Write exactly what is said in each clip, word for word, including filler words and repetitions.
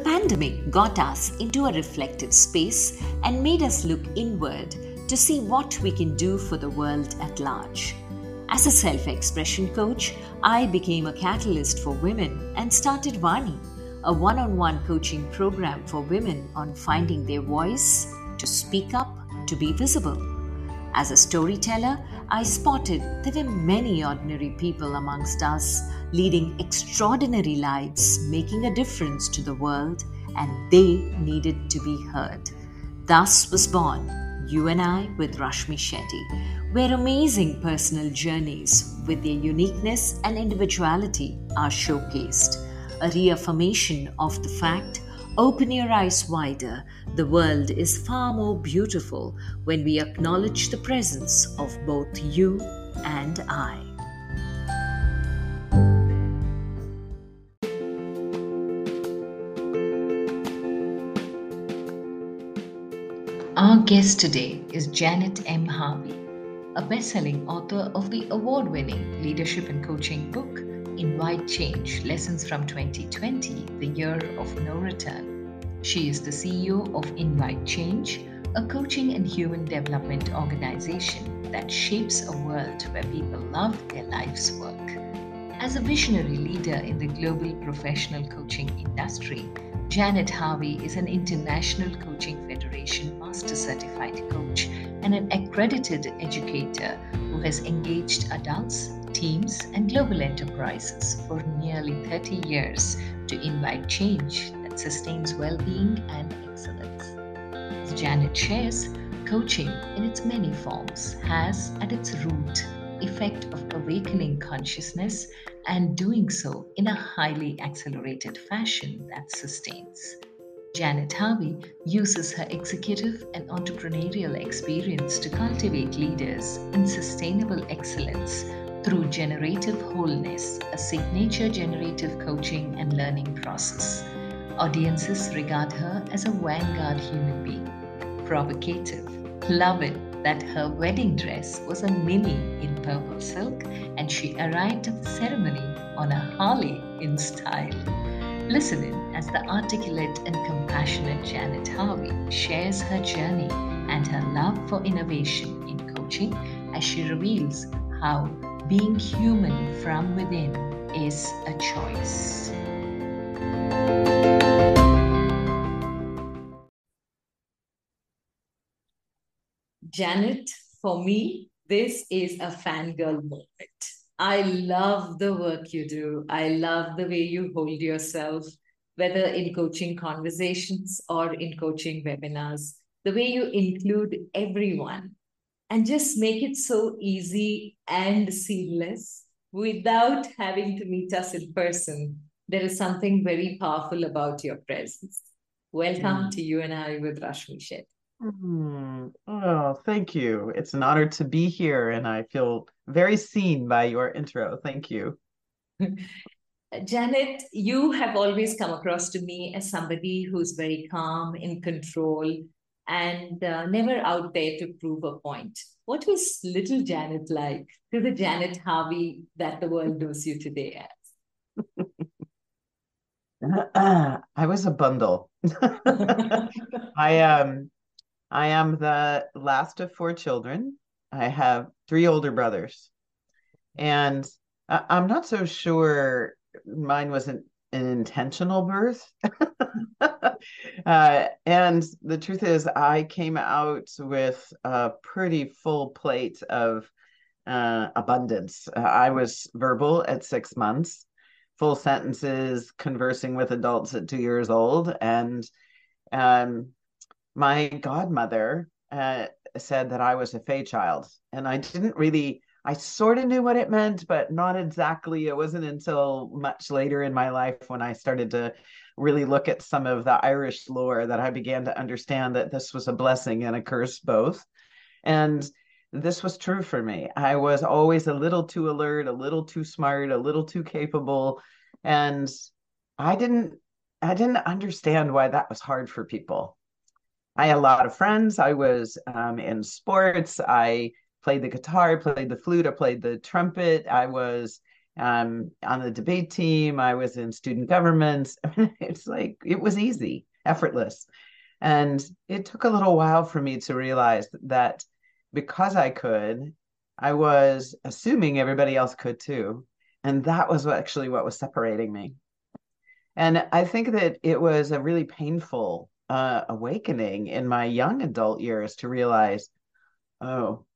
pandemic got us into a reflective space and made us look inward to see what we can do for the world at large. As a self-expression coach, I became a catalyst for women and started Vani, a one-on-one coaching program for women on finding their voice, to speak up, to be visible. As a storyteller, I spotted there were many ordinary people amongst us leading extraordinary lives, making a difference to the world, and they needed to be heard. Thus was born You and I with Rashmi Shetty, where amazing personal journeys with their uniqueness and individuality are showcased. A reaffirmation of the fact, open your eyes wider, the world is far more beautiful when we acknowledge the presence of both you and I. Our guest today is Janet M. Harvey, a best-selling author of the award-winning leadership and coaching book, Invite Change, Lessons from twenty twenty, the Year of No Return. She is the C E O of Invite Change, a coaching and human development organization that shapes a world where people love their life's work. As a visionary leader in the global professional coaching industry, Janet Harvey is an International Coaching Federation Master Certified Coach and an accredited educator who has engaged adults, teams, and global enterprises for nearly thirty years to invite change that sustains well-being and excellence. As Janet shares, coaching in its many forms has at its root effect of awakening consciousness and doing so in a highly accelerated fashion that sustains. Janet Harvey uses her executive and entrepreneurial experience to cultivate leaders in sustainable excellence through Generative Wholeness, a signature generative coaching and learning process. Audiences regard her as a vanguard human being. Provocative. Love it that her wedding dress was a mini in purple silk and she arrived at the ceremony on a Harley in style. Listen in as the articulate and compassionate Janet Harvey shares her journey and her love for innovation in coaching as she reveals how being human from within is a choice. Janet, for me, this is a fangirl moment. I love the work you do. I love the way you hold yourself, whether in coaching conversations or in coaching webinars, the way you include everyone and just make it so easy and seamless without having to meet us in person. There is something very powerful about your presence. Welcome mm. to You and I with Rashmi Shetty. Mm. Oh, thank you. It's an honor to be here, and I feel very seen by your intro. Thank you. Janet, you have always come across to me as somebody who's very calm, in control, and uh, never out there to prove a point. What was little Janet like to the Janet Harvey that the world knows you today as? Uh, I was a bundle. I um I am the last of four children. I have three older brothers. And I- I'm not so sure mine was an, an intentional birth. uh, and the truth is, I came out with a pretty full plate of uh, abundance. Uh, I was verbal at six months, full sentences, conversing with adults at two years old. And um, my godmother uh, said that I was a Fey child, and I didn't really, I sort of knew what it meant, but not exactly. It wasn't until much later in my life when I started to really look at some of the Irish lore that I began to understand that this was a blessing and a curse both. And this was true for me. I was always a little too alert, a little too smart, a little too capable, and I didn't, I didn't understand why that was hard for people. I had a lot of friends. I was um, in sports. I played the guitar, played the flute, I played the trumpet. I was Um, on the debate team, I was in student government. I mean, it's like it was easy, effortless. And it took a little while for me to realize that because I could, I was assuming everybody else could too. And that was what, actually what was separating me. And I think that it was a really painful uh, awakening in my young adult years to realize, oh,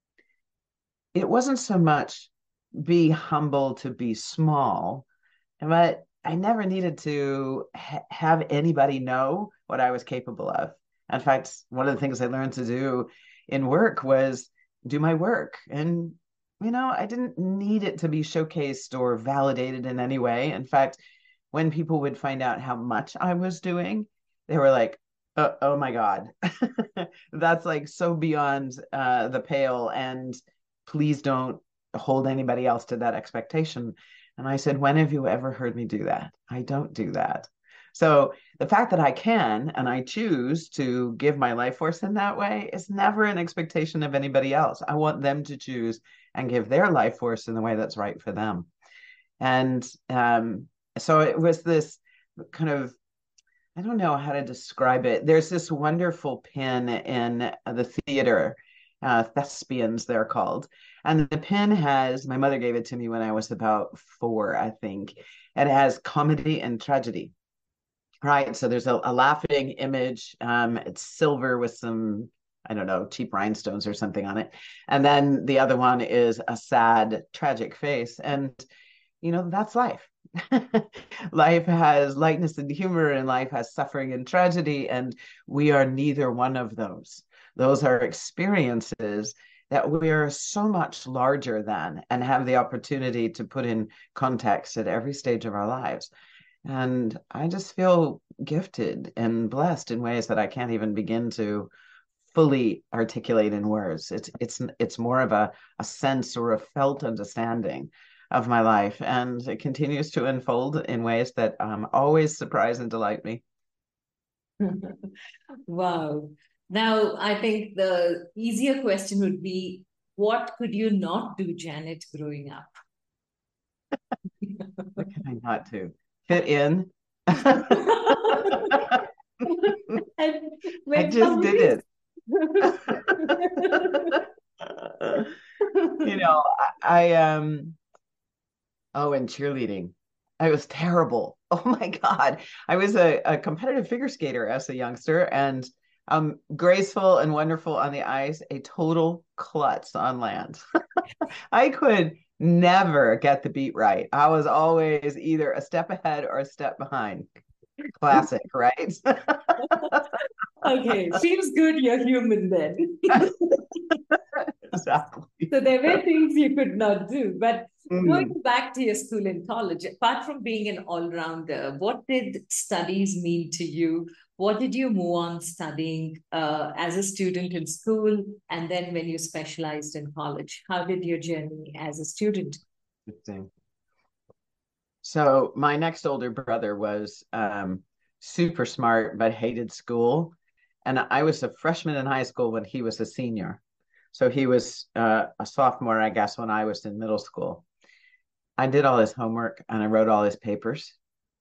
it wasn't so much be humble to be small, but I never needed to ha- have anybody know what I was capable of. In fact, one of the things I learned to do in work was do my work. And, you know, I didn't need it to be showcased or validated in any way. In fact, when people would find out how much I was doing, they were like, oh, oh my God, that's like so beyond uh, the pale. And please don't hold anybody else to that expectation. And I said, when have you ever heard me do that? I don't do that. So the fact that I can and I choose to give my life force in that way is never an expectation of anybody else. I want them to choose and give their life force in the way that's right for them. And um, so it was this kind of, I don't know how to describe it. There's this wonderful pin in the theater, uh, thespians, they're called. And the pin has, my mother gave it to me when I was about four, I think. It has comedy and tragedy, right? So there's a, a laughing image. Um, it's silver with some, I don't know, cheap rhinestones or something on it. And then the other one is a sad, tragic face. And, you know, that's life. Life has lightness and humor, and life has suffering and tragedy, and we are neither one of those. Those are experiences that we are so much larger than and have the opportunity to put in context at every stage of our lives. And I just feel gifted and blessed in ways that I can't even begin to fully articulate in words. It's it's it's more of a, a sense or a felt understanding of my life, and it continues to unfold in ways that um, always surprise and delight me. Wow. Now, I think the easier question would be, what could you not do, Janet, growing up? What can I not do? Fit in. I And when just did somebody it. You know, I, I um oh, and cheerleading. I was terrible. Oh my God. I was a, a competitive figure skater as a youngster and um graceful and wonderful on the ice, a total klutz on land. I could never get the beat right. I was always either a step ahead or a step behind. Classic, right? Okay, feels good you're human then. Exactly. So there were things you could not do. But going Mm. back to your school and college, apart from being an all-rounder, what did studies mean to you? What did you move on studying uh, as a student in school and then when you specialized in college? How did your journey as a student? Interesting. So my next older brother was um, super smart but hated school, and I was a freshman in high school when he was a senior. So he was uh, a sophomore, I guess, when I was in middle school. I did all his homework and I wrote all his papers.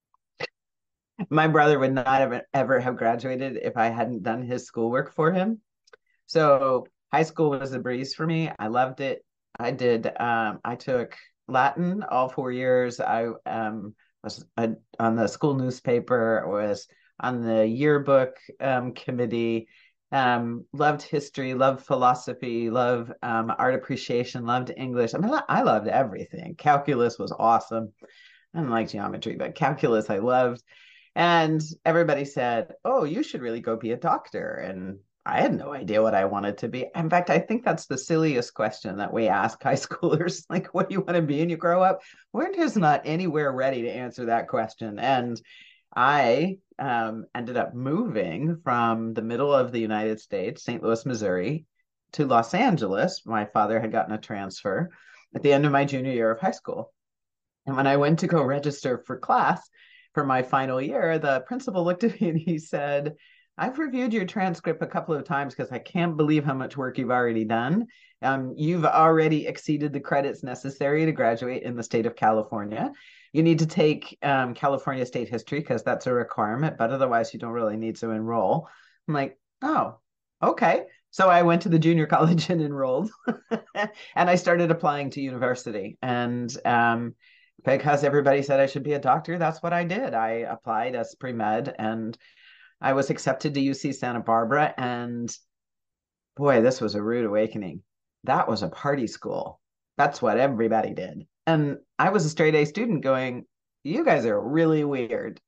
My brother would not have ever have graduated if I hadn't done his schoolwork for him. So high school was a breeze for me. I loved it. I did. Um, I took Latin all four years. I um, was a, on the school newspaper. Was on the yearbook um, committee. Um, loved history. Loved philosophy. Loved um, art appreciation. Loved English. I mean, I loved everything. Calculus was awesome. I didn't like geometry, but calculus I loved. And everybody said, "Oh, you should really go be a doctor." And I had no idea what I wanted to be. In fact, I think that's the silliest question that we ask high schoolers, like, what do you want to be when you grow up? We're just not anywhere ready to answer that question. And I um, ended up moving from the middle of the United States, Saint Louis, Missouri, to Los Angeles. My father had gotten a transfer at the end of my junior year of high school. And when I went to go register for class for my final year, the principal looked at me and he said, I've reviewed your transcript a couple of times because I can't believe how much work you've already done. Um, you've already exceeded the credits necessary to graduate in the state of California. You need to take um, California state history because that's a requirement, but otherwise you don't really need to enroll. I'm like, oh, okay. So I went to the junior college and enrolled, and I started applying to university. And um, because everybody said I should be a doctor, that's what I did. I applied as pre-med and I was accepted to U C Santa Barbara. And boy, this was a rude awakening. That was a party school. That's what everybody did. And I was a straight A student going, you guys are really weird.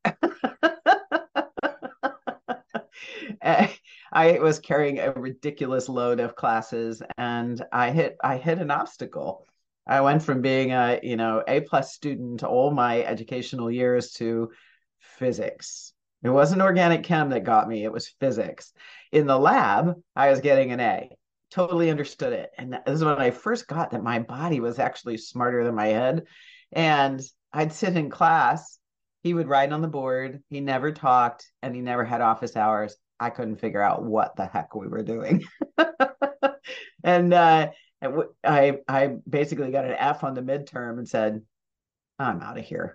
I was carrying a ridiculous load of classes and I hit I hit an obstacle. I went from being a, you know, A plus student all my educational years to physics. It wasn't organic chem that got me, it was physics. In the lab, I was getting an A. Totally understood it. And this is when I first got that my body was actually smarter than my head. And I'd sit in class, he would write on the board, he never talked, and he never had office hours. I couldn't figure out what the heck we were doing. and uh, I, I basically got an F on the midterm and said, I'm out of here.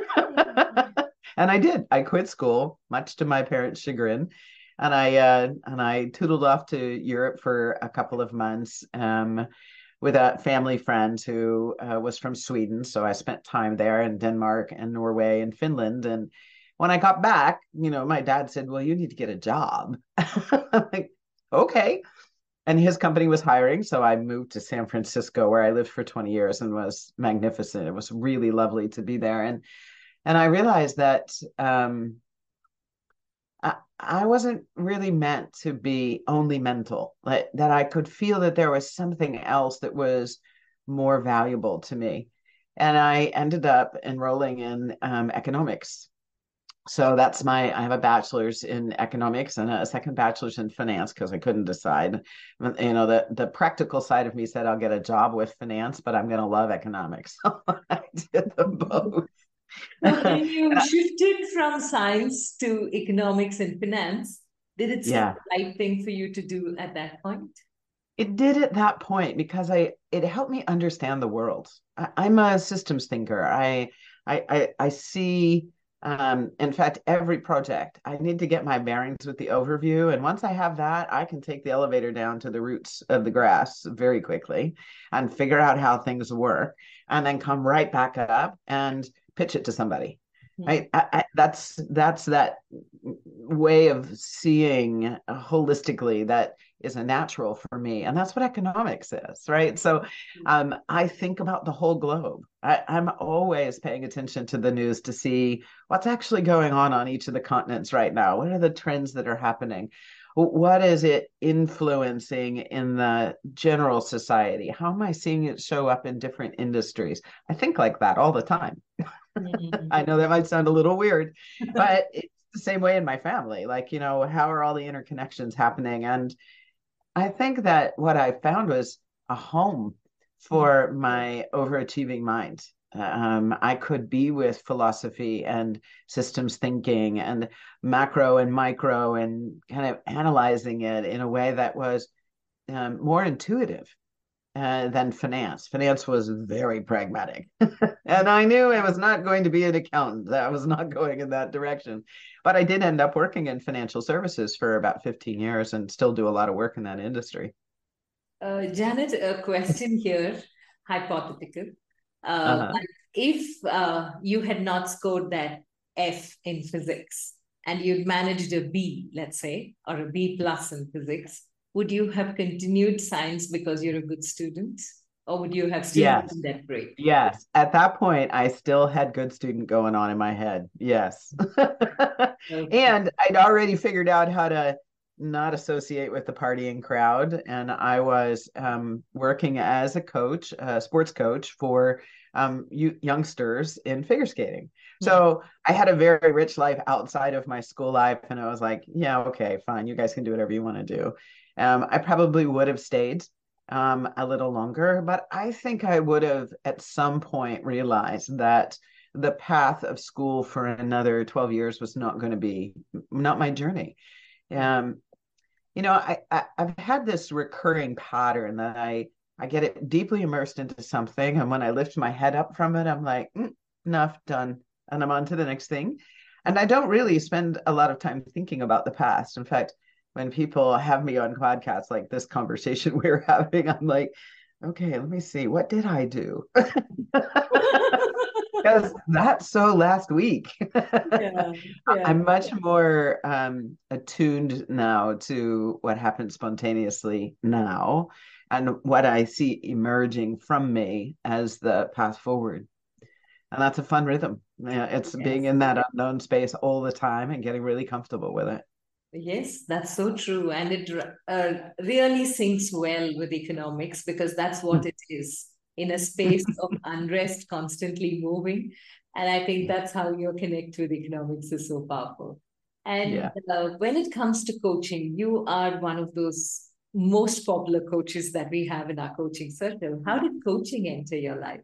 And I did. I quit school, much to my parents' chagrin, and I uh, and I tootled off to Europe for a couple of months um, with a family friend who uh, was from Sweden. So I spent time there in Denmark and Norway and Finland. And when I got back, you know, my dad said, "Well, you need to get a job." I'm like, okay. And his company was hiring, so I moved to San Francisco, where I lived for twenty years and was magnificent. It was really lovely to be there, and and I realized that um, I, I wasn't really meant to be only mental, like, that I could feel that there was something else that was more valuable to me. And I ended up enrolling in um, economics. So that's my, I have a bachelor's in economics and a second bachelor's in finance because I couldn't decide. You know, the, the practical side of me said I'll get a job with finance, but I'm going to love economics. So I did them both. So when you shifted from science to economics and finance, did it seem Yeah, the right thing for you to do at that point? it did at that point because I it helped me understand the world. I, I'm a systems thinker. I I I, I see um in fact every project I need to get my bearings with the overview, and once I have that I can take the elevator down to the roots of the grass very quickly and figure out how things work and then come right back up and pitch it to somebody. Hmm. Right? I, I, that's that's that way of seeing holistically that is a natural for me, and that's what economics is, right? So um, I think about the whole globe. I, I'm always paying attention to the news to see what's actually going on on each of the continents right now. What are the trends that are happening? What is it influencing in the general society? How am I seeing it show up in different industries? I think like that all the time. I know that might sound a little weird, but it's the same way in my family. Like, you know, how are all the interconnections happening? And I think that what I found was a home for my overachieving mind. Um, I could be with philosophy and systems thinking and macro and micro and kind of analyzing it in a way that was um, more intuitive uh, than finance. Finance was very pragmatic. And I knew I was not going to be an accountant. I was not going in that direction. But I did end up working in financial services for about fifteen years and still do a lot of work in that industry. Uh, Janet, a question here, hypothetical. Uh, Uh-huh. if uh, you had not scored that F in physics and you'd managed a B, let's say, or a B plus in physics, would you have continued science because you're a good student? Or would you have still Yes. taken that break? Yes. At that point, I still had good student going on in my head. Yes. Okay. And I'd already figured out how to not associate with the partying crowd. And I was um, working as a coach, a sports coach for um, you, youngsters in figure skating. Hmm. So I had a very rich life outside of my school life. And I was like, yeah, okay, fine. You guys can do whatever you want to do. Um, I probably would have stayed um, a little longer, but I think I would have at some point realized that the path of school for another twelve years was not going to be not my journey. Um, you know, I, I I've had this recurring pattern that I I get it deeply immersed into something, and when I lift my head up from it, I'm like, mm, enough, done, and I'm on to the next thing. And I don't really spend a lot of time thinking about the past. In fact, when people have me on podcasts like this conversation we're having, I'm like, okay, let me see, what did I do? Because that's so last week. Yeah, yeah. I'm much more um, attuned now to what happens spontaneously now and what I see emerging from me as the path forward. And that's a fun rhythm. Yeah, it's being Yes. in that unknown space all the time and getting really comfortable with it. Yes, that's so true. And it uh, really syncs well with economics because that's what it is in a space of unrest, constantly moving. And I think that's how your connect with economics is so powerful. And Yeah. uh, when it comes to coaching, you are one of those most popular coaches that we have in our coaching circle. How did coaching enter your life?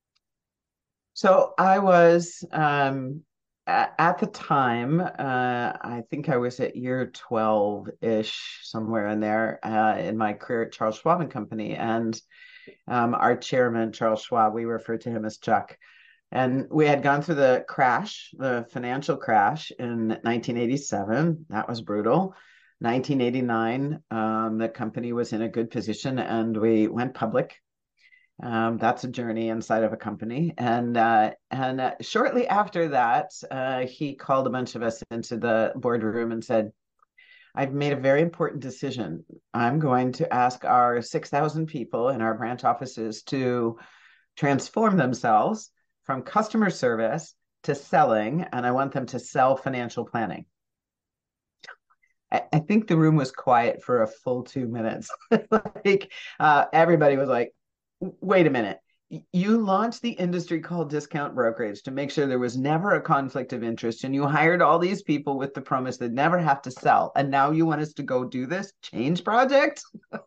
So I was um, at, at the time, uh, I think I was at year twelve-ish, somewhere in there, uh, in my career at Charles Schwab and Company. And um, our chairman, Charles Schwab, we refer to him as Chuck. And we had gone through the crash, the financial crash in nineteen eighty-seven. That was brutal. nineteen eighty-nine, um, the company was in a good position and we went public. Um, that's a journey inside of a company. And uh, and uh, shortly after that, uh, he called a bunch of us into the boardroom and said, I've made a very important decision. I'm going to ask our six thousand people in our branch offices to transform themselves from customer service to selling, and I want them to sell financial planning. I, I think the room was quiet for a full two minutes. Like uh, everybody was like, wait a minute. You launched the industry called discount brokerage to make sure there was never a conflict of interest, and you hired all these people with the promise they'd never have to sell. And now you want us to go do this change project?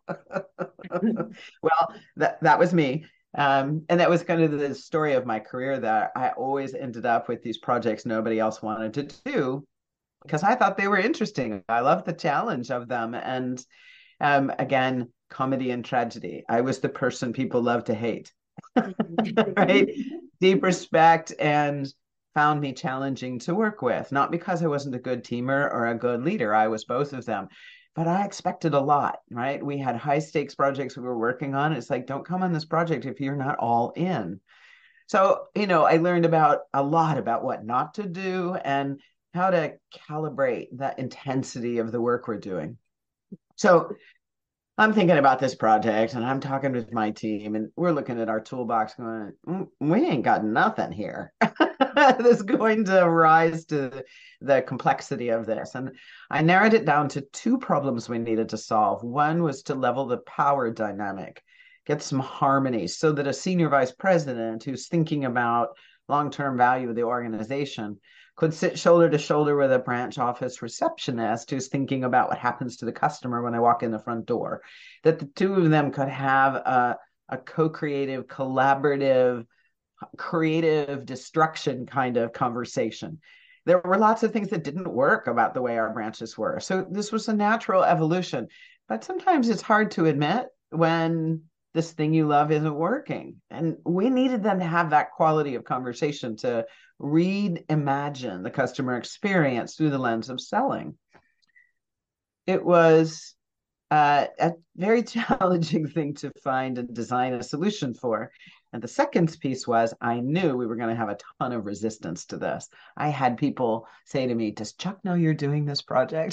Well, that that was me. Um, and that was kind of the story of my career, that I always ended up with these projects nobody else wanted to do because I thought they were interesting. I loved the challenge of them. And um, again, comedy and tragedy. I was the person people love to hate, right? Deep respect, and found me challenging to work with, not because I wasn't a good teamer or a good leader. I was both of them. But I expected a lot, right? We had high stakes projects we were working on. It's like, don't come on this project if you're not all in. So, you know, I learned about a lot about what not to do and how to calibrate the intensity of the work we're doing. So I'm thinking about this project and I'm talking with my team and we're looking at our toolbox going, mm, we ain't got nothing here that's going to rise to the complexity of this. And I narrowed it down to two problems we needed to solve. One was to level the power dynamic, get some harmony so that a senior vice president who's thinking about long-term value of the organization could sit shoulder to shoulder with a branch office receptionist who's thinking about what happens to the customer when I walk in the front door, that the two of them could have a, a co-creative, collaborative, creative destruction kind of conversation. There were lots of things that didn't work about the way our branches were. So this was a natural evolution. But sometimes it's hard to admit when this thing you love isn't working. And we needed them to have that quality of conversation to read, imagine the customer experience through the lens of selling. It was uh, a very challenging thing to find and design a solution for. And the second piece was I knew we were going to have a ton of resistance to this. I had people say to me, does Chuck know you're doing this project?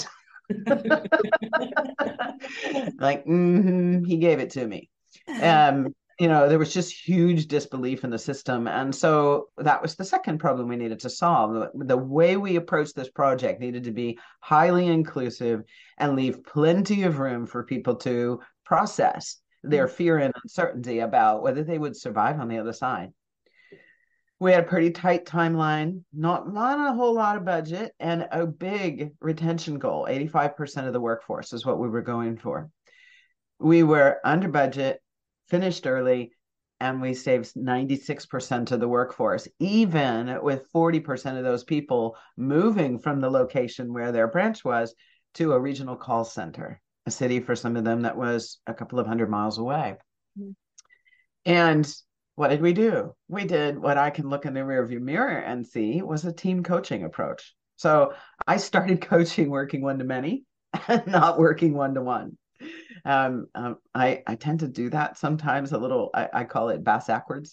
Like, mm-hmm, he gave it to me. Um, you know, there was just huge disbelief in the system. And so that was the second problem we needed to solve. The, the way we approached this project needed to be highly inclusive and leave plenty of room for people to process their fear and uncertainty about whether they would survive on the other side. We had a pretty tight timeline, not, not a whole lot of budget, and a big retention goal. eighty-five percent of the workforce is what we were going for. We were under budget, finished early, and we saved ninety-six percent of the workforce, even with forty percent of those people moving from the location where their branch was to a regional call center, a city for some of them that was a couple of hundred miles away. Mm-hmm. And what did we do? We did what I can look in the rearview mirror and see was a team coaching approach. So I started coaching working one-to-many and not working one-to-one. Um, um, I, I tend to do that sometimes a little, I, I call it bass-ackwards.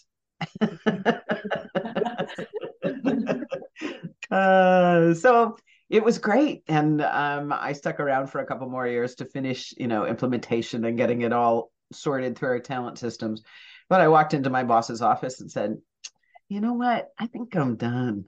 uh, so it was great. And um, I stuck around for a couple more years to finish, you know, implementation and getting it all sorted through our talent systems. But I walked into my boss's office and said, you know what? I think I'm done.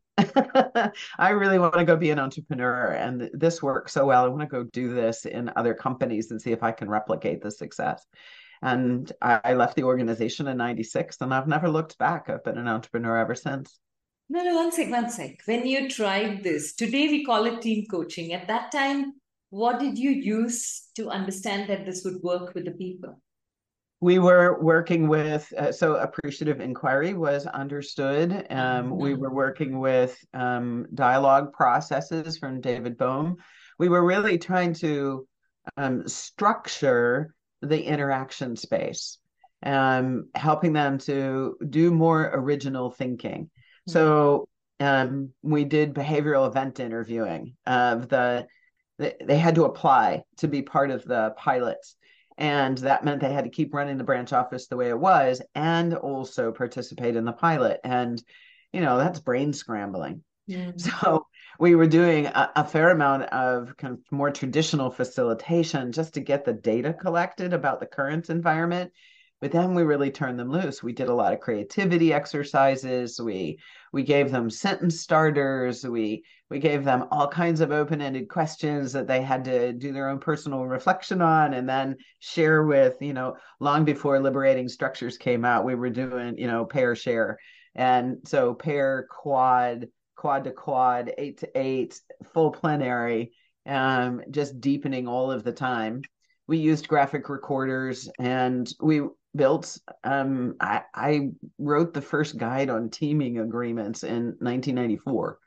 I really want to go be an entrepreneur, and this works so well. I want to go do this in other companies and see if I can replicate the success. And I left the organization in ninety-six, and I've never looked back. I've been an entrepreneur ever since. No, no, one sec, one sec. When you tried this, today we call it team coaching. At that time, what did you use to understand that this would work with the people? We were working with, uh, so appreciative inquiry was understood. Um, mm-hmm. We were working with um, dialogue processes from David Bohm. We were really trying to um, structure the interaction space, um, helping them to do more original thinking. Mm-hmm. So um, we did behavioral event interviewing of the, the, they had to apply to be part of the pilots. And that meant they had to keep running the branch office the way it was and also participate in the pilot. And, you know, that's brain scrambling. Mm-hmm. So we were doing a, a fair amount of kind of more traditional facilitation just to get the data collected about the current environment. But then we really turned them loose. We did a lot of creativity exercises. We we gave them sentence starters. We we gave them all kinds of open-ended questions that they had to do their own personal reflection on and then share with, you know, long before liberating structures came out, we were doing, you know, pair share. And so pair, quad, quad to quad, eight to eight, full plenary, um, just deepening all of the time. We used graphic recorders and we built, um, I, I wrote the first guide on teaming agreements in nineteen ninety-four.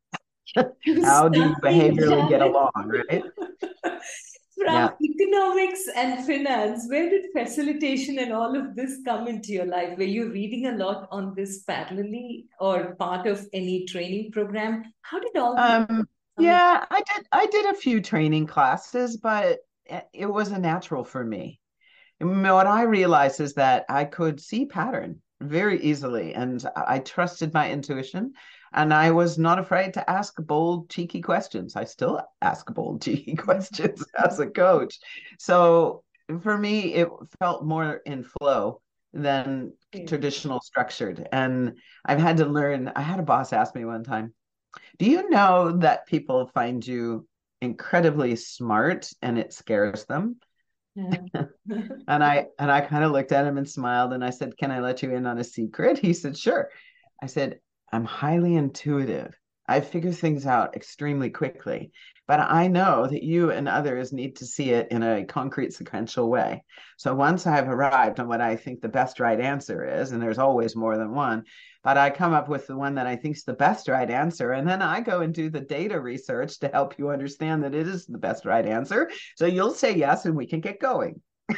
How do you behaviorally get along, right? From yeah. economics and finance, where did facilitation and all of this come into your life? Were you reading a lot on this parallelly or part of any training program? How did all um, yeah, I did I did a few training classes, but it wasn't natural for me. And what I realized is that I could see pattern very easily, and I trusted my intuition, and I was not afraid to ask bold, cheeky questions. I still ask bold, cheeky questions as a coach. So for me, it felt more in flow than yeah. traditional structured. And I've had to learn, I had a boss ask me one time, do you know that people find you incredibly smart and it scares them? Yeah. and I and I kind of looked at him and smiled and I said, can I let you in on a secret? He said, sure. I said, I'm highly intuitive. I figure things out extremely quickly, but I know that you and others need to see it in a concrete sequential way. So once I've arrived on what I think the best right answer is, and there's always more than one, but I come up with the one that I think is the best right answer. And then I go and do the data research to help you understand that it is the best right answer. So you'll say yes, and we can get going.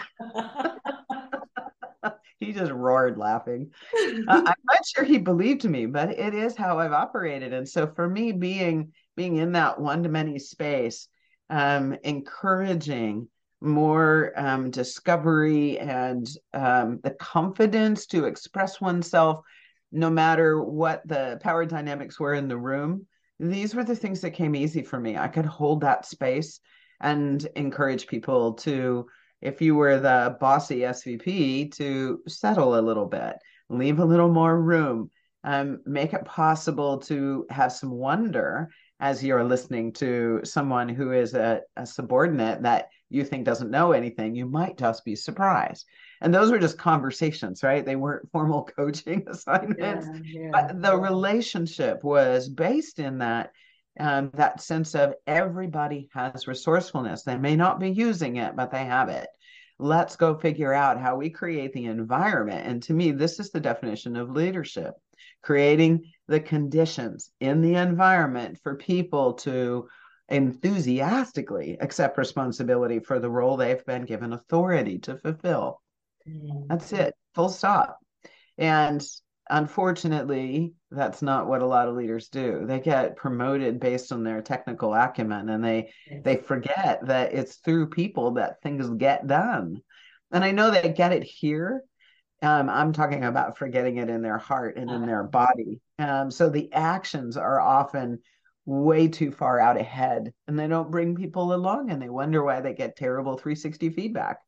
He just roared laughing. uh, I'm not sure he believed me, but it is how I've operated. And so for me, being being in that one-to-many space, um, encouraging more um, discovery and um, the confidence to express oneself, no matter what the power dynamics were in the room, these were the things that came easy for me. I could hold that space and encourage people to, if you were the bossy S V P, to settle a little bit, leave a little more room, um, make it possible to have some wonder as you're listening to someone who is a, a subordinate that you think doesn't know anything. You might just be surprised. And those were just conversations, right? They weren't formal coaching assignments, yeah, yeah, but the yeah. relationship was based in that Um, that sense of everybody has resourcefulness. They may not be using it, but they have it. Let's go figure out how we create the environment. And to me, this is the definition of leadership, creating the conditions in the environment for people to enthusiastically accept responsibility for the role they've been given authority to fulfill. Mm. That's it, full stop. And unfortunately, that's not what a lot of leaders do. They get promoted based on their technical acumen, and they yes. they forget that it's through people that things get done. And I know they get it here. Um, I'm talking about forgetting it in their heart and in their body. Um, so the actions are often way too far out ahead, and they don't bring people along, and they wonder why they get terrible three sixty feedback.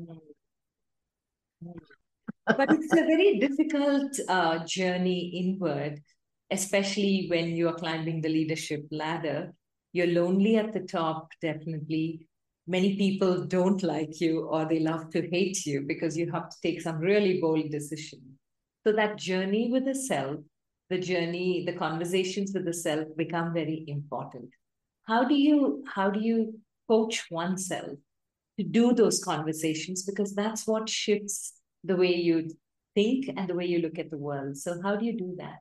But it's a very difficult uh, journey inward, especially when you are climbing the leadership ladder. You're lonely at the top, definitely. Many people don't like you, or they love to hate you because you have to take some really bold decisions. So that journey with the self, the journey, the conversations with the self become very important. How do you, how do you coach oneself to do those conversations? Because that's what shifts the way you think and the way you look at the world. So how do you do that?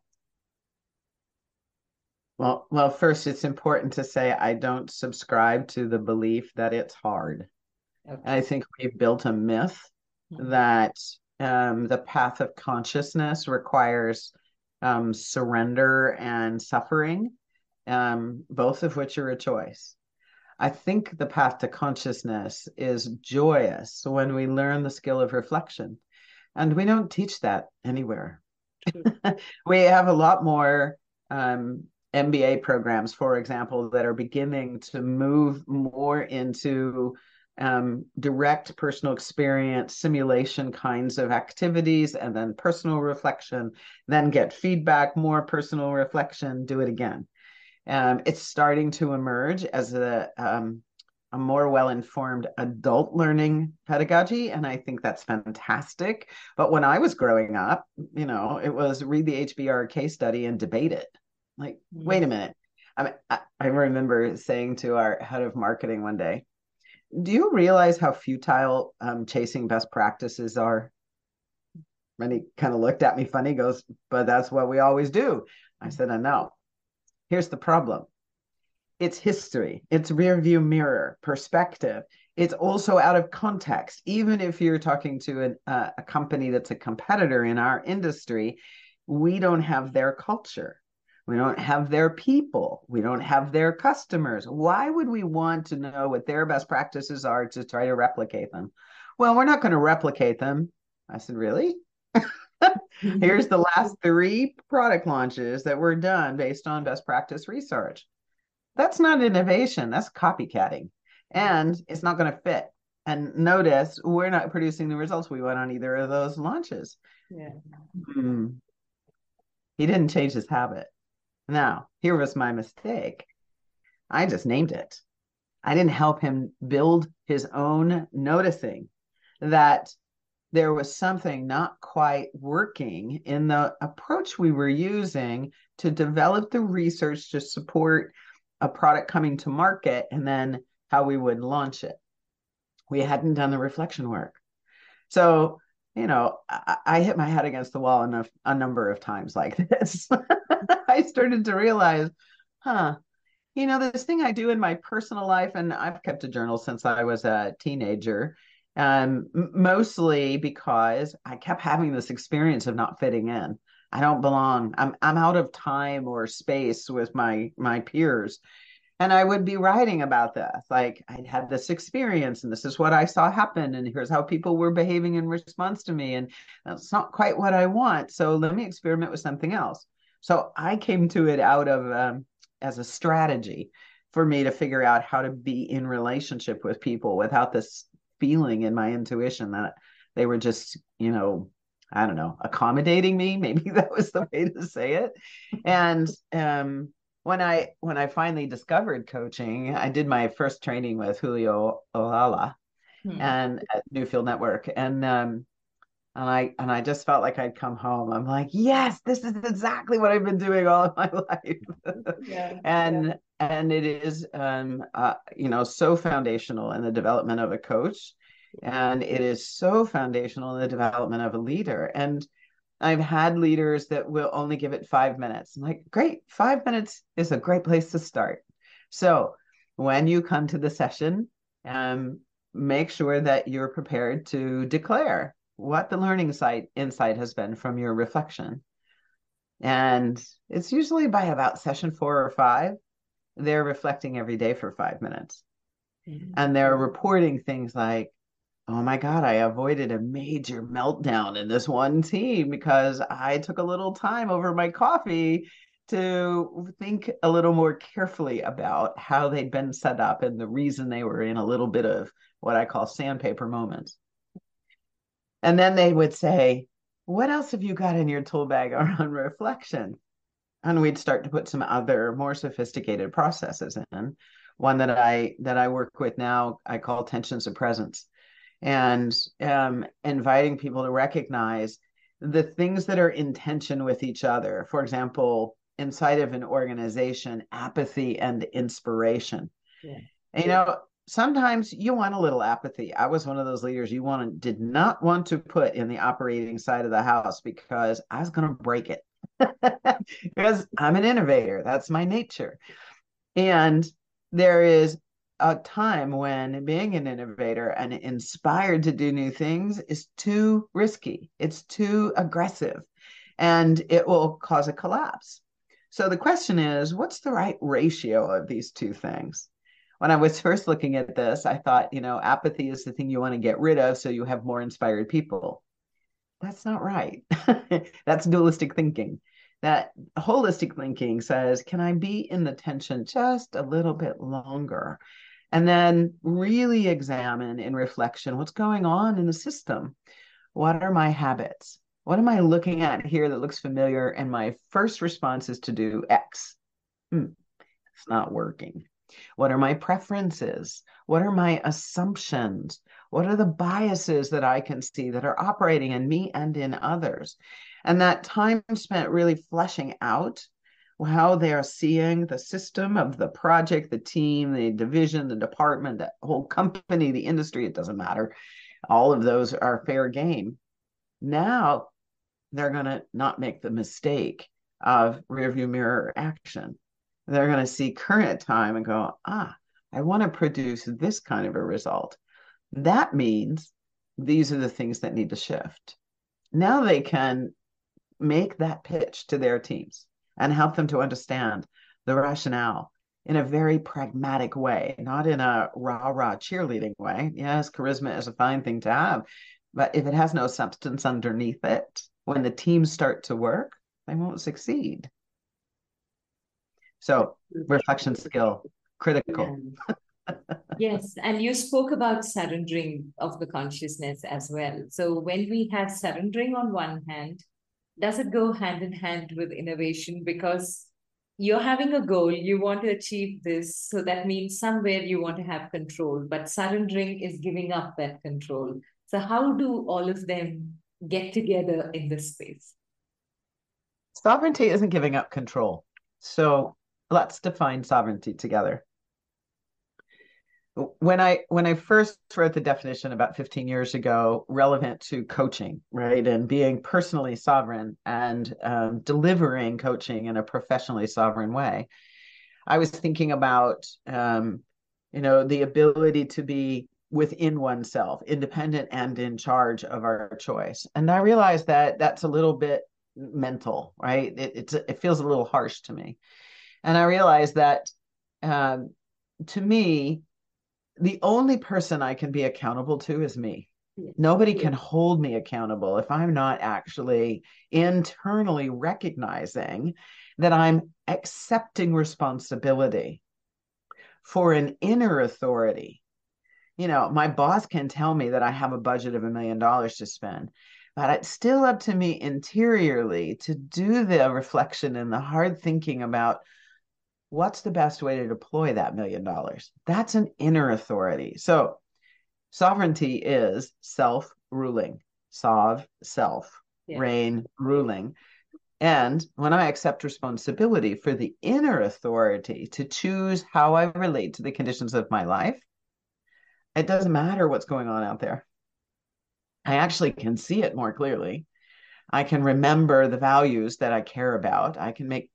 Well, well, first, it's important to say I don't subscribe to the belief that it's hard. Okay. I think we've built a myth mm-hmm. that um, the path of consciousness requires um, surrender and suffering, um, both of which are a choice. I think the path to consciousness is joyous when we learn the skill of reflection. And we don't teach that anywhere. We have a lot more um, M B A programs, for example, that are beginning to move more into um, direct personal experience, simulation kinds of activities, and then personal reflection, then get feedback, more personal reflection, do it again. Um, it's starting to emerge as a, um, a more well-informed adult learning pedagogy, and I think that's fantastic. But when I was growing up, you know, it was read the H B R case study and debate it. Like, mm. wait a minute. I mean, I, I remember saying to our head of marketing one day, do you realize how futile um, chasing best practices are? And he kind of looked at me funny, goes, but that's what we always do. I said, I know. Here's the problem. It's history. It's rear view mirror perspective. It's also out of context. Even if you're talking to an, uh, a company that's a competitor in our industry, we don't have their culture. We don't have their people. We don't have their customers. Why would we want to know what their best practices are to try to replicate them? Well, we're not going to replicate them. I said, really? Here's the last three product launches that were done based on best practice research. That's not innovation. That's copycatting. And it's not going to fit. And notice we're not producing the results we want on either of those launches. Yeah. Mm. He didn't change his habit. Now, here was my mistake. I just named it. I didn't help him build his own noticing that there was something not quite working in the approach we were using to develop the research to support a product coming to market and then how we would launch it. We hadn't done the reflection work. So, you know, I, I hit my head against the wall enough, a number of times like this. I started to realize, huh, you know, this thing I do in my personal life, and I've kept a journal since I was a teenager, um, mostly because I kept having this experience of not fitting in. I don't belong. I'm I'm out of time or space with my my peers. And I would be writing about this. Like, I'd had this experience and this is what I saw happen. And here's how people were behaving in response to me. And that's not quite what I want. So let me experiment with something else. So I came to it out of um, as a strategy for me to figure out how to be in relationship with people without this feeling in my intuition that they were just, you know, I don't know, accommodating me. Maybe that was the way to say it. And um, when I when I finally discovered coaching, I did my first training with Julio Olala hmm. and at Newfield Network, and um, and I and I just felt like I'd come home. I'm like, yes, this is exactly what I've been doing all of my life. yeah, and yeah. and it is um, uh, you know, so foundational in the development of a coach. And it is so foundational in the development of a leader. And I've had leaders that will only give it five minutes. I'm like, great, five minutes is a great place to start. So when you come to the session, um, make sure that you're prepared to declare what the learning site insight has been from your reflection. And it's usually by about session four or five, they're reflecting every day for five minutes. Mm-hmm. And they're reporting things like, oh my God, I avoided a major meltdown in this one team because I took a little time over my coffee to think a little more carefully about how they'd been set up and the reason they were in a little bit of what I call sandpaper moments. And then they would say, what else have you got in your tool bag around reflection? And we'd start to put some other more sophisticated processes in. One that I that I work with now, I call tensions of presence, and um, inviting people to recognize the things that are in tension with each other. For example, inside of an organization, apathy and inspiration. Yeah. And, you know, sometimes you want a little apathy. I was one of those leaders you wanted, did not want to put in the operating side of the house because I was going to break it. Because I'm an innovator. That's my nature. And there is a time when being an innovator and inspired to do new things is too risky. It's too aggressive, and it will cause a collapse. So the question is, what's the right ratio of these two things? When I was first looking at this, I thought, you know, apathy is the thing you want to get rid of so you have more inspired people. That's not right. That's dualistic thinking. That holistic thinking says, can I be in the tension just a little bit longer? And then really examine in reflection what's going on in the system. What are my habits? What am I looking at here that looks familiar? And my first response is to do X. Hmm, it's not working. What are my preferences? What are my assumptions? What are the biases that I can see that are operating in me and in others? And that time spent really fleshing out how they are seeing the system of the project, the team, the division, the department, the whole company, the industry, it doesn't matter. All of those are fair game. Now they're going to not make the mistake of rearview mirror action. They're going to see current time and go, ah, I want to produce this kind of a result. That means these are the things that need to shift. Now they can make that pitch to their teams and help them to understand the rationale in a very pragmatic way, not in a rah-rah cheerleading way. Yes, charisma is a fine thing to have, but if it has no substance underneath it, when the teams start to work, they won't succeed. So reflection skill, critical. Yes, and you spoke about surrendering of the consciousness as well. So when we have surrendering on one hand, does it go hand in hand with innovation? Because you're having a goal, you want to achieve this, so that means somewhere you want to have control, but surrendering is giving up that control. So how do all of them get together in this space? Sovereignty isn't giving up control. So let's define sovereignty together. When I when I first wrote the definition about fifteen years ago, relevant to coaching, right, and being personally sovereign and um, delivering coaching in a professionally sovereign way, I was thinking about, um, you know, the ability to be within oneself, independent and in charge of our choice. And I realized that that's a little bit mental, right? It, it's it feels a little harsh to me. And I realized that um, to me, the only person I can be accountable to is me. Yeah. Nobody can hold me accountable if I'm not actually internally recognizing that I'm accepting responsibility for an inner authority. You know, my boss can tell me that I have a budget of a million dollars to spend, but it's still up to me interiorly to do the reflection and the hard thinking about what's the best way to deploy that million dollars. That's an inner authority. So sovereignty is self-ruling, sov, self, yeah. Reign, ruling. And when I accept responsibility for the inner authority to choose how I relate to the conditions of my life, it doesn't matter what's going on out there. I actually can see it more clearly. I can remember the values that I care about. I can make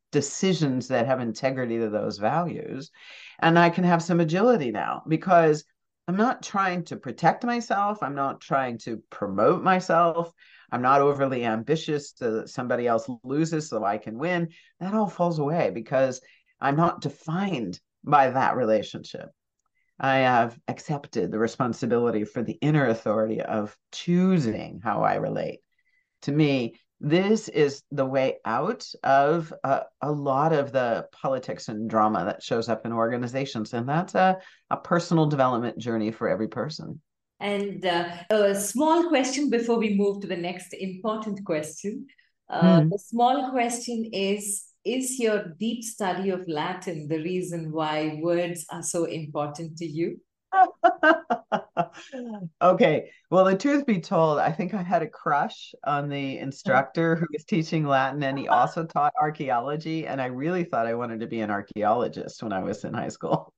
decisions that have integrity to those values. And I can have some agility now because I'm not trying to protect myself. I'm not trying to promote myself. I'm not overly ambitious so that somebody else loses so I can win. That all falls away because I'm not defined by that relationship. I have accepted the responsibility for the inner authority of choosing how I relate. To me, this is the way out of uh, a lot of the politics and drama that shows up in organizations. And that's a, a personal development journey for every person. And uh, a small question before we move to the next important question. Uh, Mm. the small question is, is your deep study of Latin the reason why words are so important to you? Okay. Well, the truth be told, I think I had a crush on the instructor who was teaching Latin, and he also taught archaeology. And I really thought I wanted to be an archaeologist when I was in high school.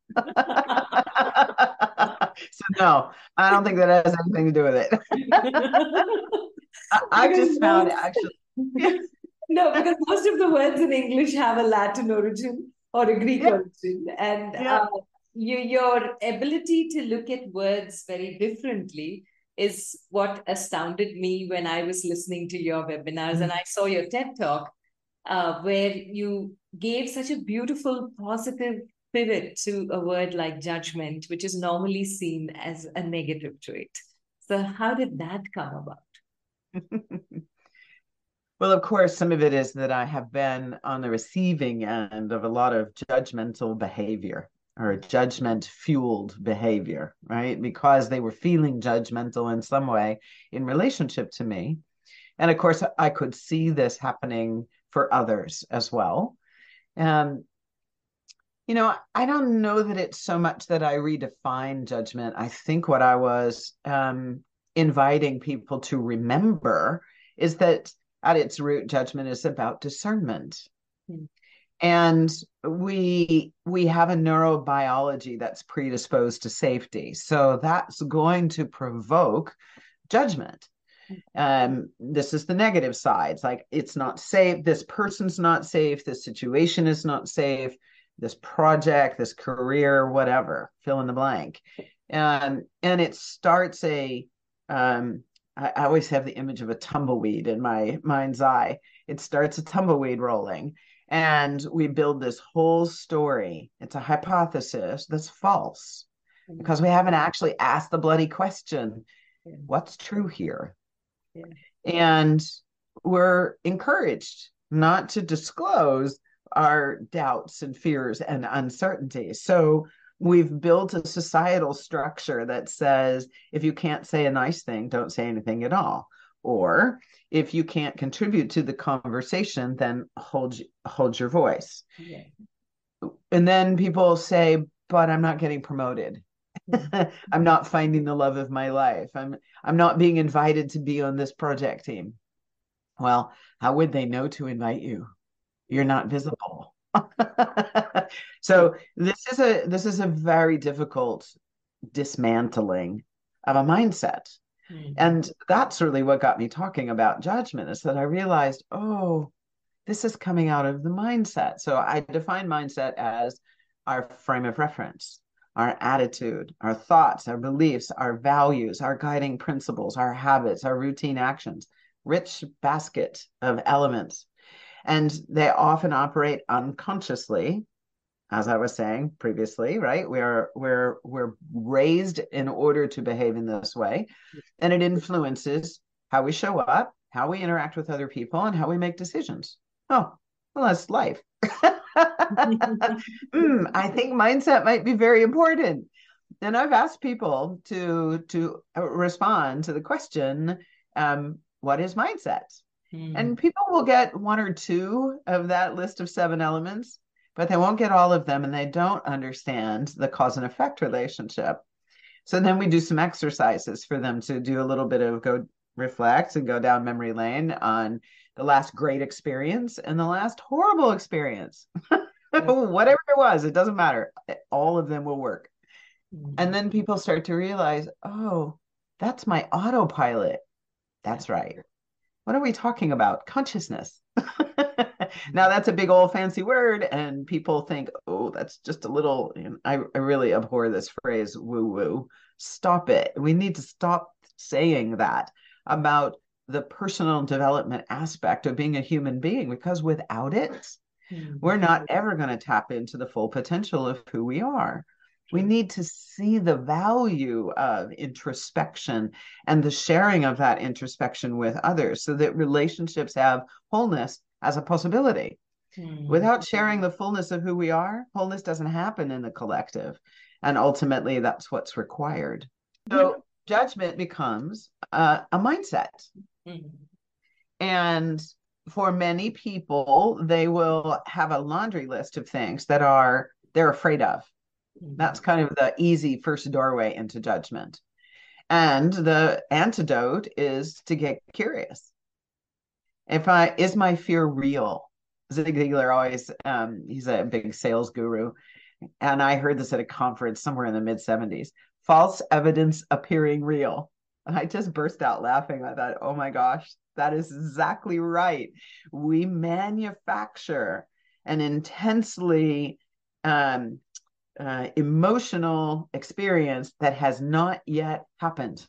So no, I don't think that has anything to do with it. I, I Because just found most, actually. no, because most of the words in English have a Latin origin or a Greek Yeah, origin. And yeah. uh, you, your ability to look at words very differently is what astounded me when I was listening to your webinars and I saw your TED Talk, uh, where you gave such a beautiful, positive pivot to a word like judgment, which is normally seen as a negative trait. So, how did that come about? Well, of course, some of it is that I have been on the receiving end of a lot of judgmental behavior or judgment fueled behavior, right? Because they were feeling judgmental in some way in relationship to me. And of course, I could see this happening for others as well. And, you know, I don't know that it's so much that I redefine judgment. I think what I was um, inviting people to remember is that at its root, judgment is about discernment. Mm. And we we have a neurobiology that's predisposed to safety. So that's going to provoke judgment. Um, this is the negative side. It's like it's not safe, this person's not safe, this situation is not safe, this project, this career, whatever, fill in the blank. And and it starts a um I, I always have the image of a tumbleweed in my mind's eye. It starts a tumbleweed rolling, and we build this whole story. It's a hypothesis that's false because we haven't actually asked the bloody question, what's true here? Yeah. And we're encouraged not to disclose our doubts and fears and uncertainties. So we've built a societal structure that says if you can't say a nice thing, don't say anything at all. Or if you can't contribute to the conversation, then hold hold your voice. Yeah. And then people say, but I'm not getting promoted. I'm not finding the love of my life. I'm I'm not being invited to be on this project team. Well, how would they know to invite you? You're not visible. So this is a this is a very difficult dismantling of a mindset. Mm-hmm. And that's really what got me talking about judgment, is that I realized, oh, this is coming out of the mindset. So I define mindset as our frame of reference, our attitude, our thoughts, our beliefs, our values, our guiding principles, our habits, our routine actions, rich basket of elements. And they often operate unconsciously, as I was saying previously, right? We're we're we're raised in order to behave in this way, and it influences how we show up, how we interact with other people, and how we make decisions. Oh, well, that's life. mm, I think mindset might be very important. And I've asked people to to respond to the question, um, what is mindset? Mm. And people will get one or two of that list of seven elements, but they won't get all of them, and they don't understand the cause and effect relationship. So then we do some exercises for them to do a little bit of go reflect and go down memory lane on the last great experience and the last horrible experience. Whatever it was, it doesn't matter. All of them will work. Mm-hmm. And then people start to realize, oh, that's my autopilot. That's right. What are we talking about? Consciousness. Now that's a big old fancy word, and people think, oh, that's just a little, you know, I, I really abhor this phrase, woo-woo. Stop it. We need to stop saying that about the personal development aspect of being a human being, because without it, mm-hmm. we're not ever going to tap into the full potential of who we are. We need to see the value of introspection and the sharing of that introspection with others so that relationships have wholeness as a possibility. Hmm. Without sharing the fullness of who we are, wholeness doesn't happen in the collective. And ultimately, that's what's required. So judgment becomes uh, a mindset. Hmm. And for many people, they will have a laundry list of things that are they're afraid of. That's kind of the easy first doorway into judgment. And the antidote is to get curious. If I, is my fear real? Zig Ziglar always, um, he's a big sales guru. And I heard this at a conference somewhere in the mid seventies, false evidence appearing real. And I just burst out laughing. I thought, oh my gosh, that is exactly right. We manufacture an intensely, um, Uh, emotional experience that has not yet happened.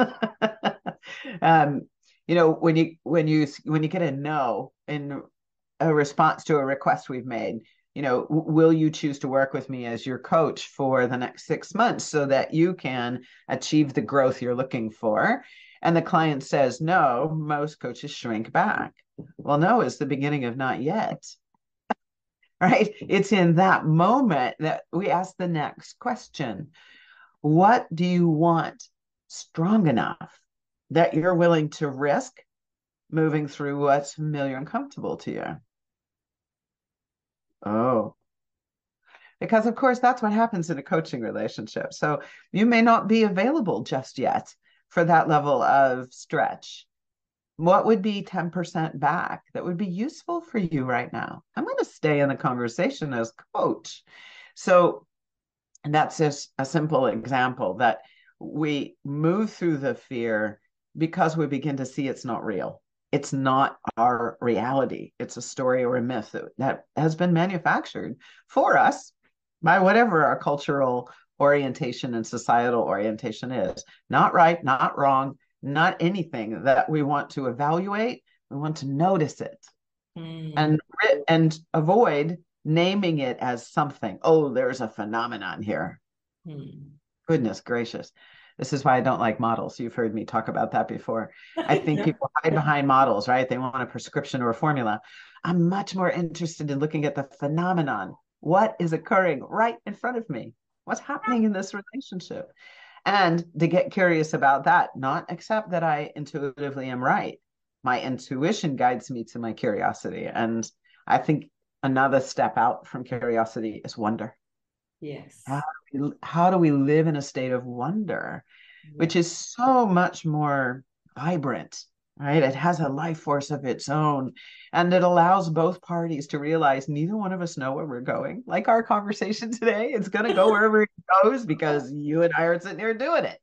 um, you know, when you when you when you get a no in a response to a request we've made, you know, will you choose to work with me as your coach for the next six months so that you can achieve the growth you're looking for? And the client says no. Most coaches shrink back. Well, no is the beginning of not yet. Right? It's in that moment that we ask the next question. What do you want strong enough that you're willing to risk moving through what's familiar and comfortable to you? Oh, because of course, that's what happens in a coaching relationship. So you may not be available just yet for that level of stretch. What would be ten percent back that would be useful for you right now? I'm going to stay in the conversation as coach. So, and that's just a simple example that we move through the fear because we begin to see it's not real. It's not our reality. It's a story or a myth that, that has been manufactured for us by whatever our cultural orientation and societal orientation is. Not right, not wrong, not anything that we want to evaluate. We want to notice it mm. and and avoid naming it as something. Oh, there's a phenomenon here. Mm. Goodness gracious. This is why I don't like models. You've heard me talk about that before. I think people hide behind models, right? They want a prescription or a formula. I'm much more interested in looking at the phenomenon. What is occurring right in front of me? What's happening in this relationship? And to get curious about that, not accept that I intuitively am right. My intuition guides me to my curiosity. And I think another step out from curiosity is wonder. Yes. How do we, how do we live in a state of wonder, yes. which is so much more vibrant, right? It has a life force of its own, and it allows both parties to realize neither one of us know where we're going. Like our conversation today, it's going to go wherever it goes because you and I are sitting here doing it.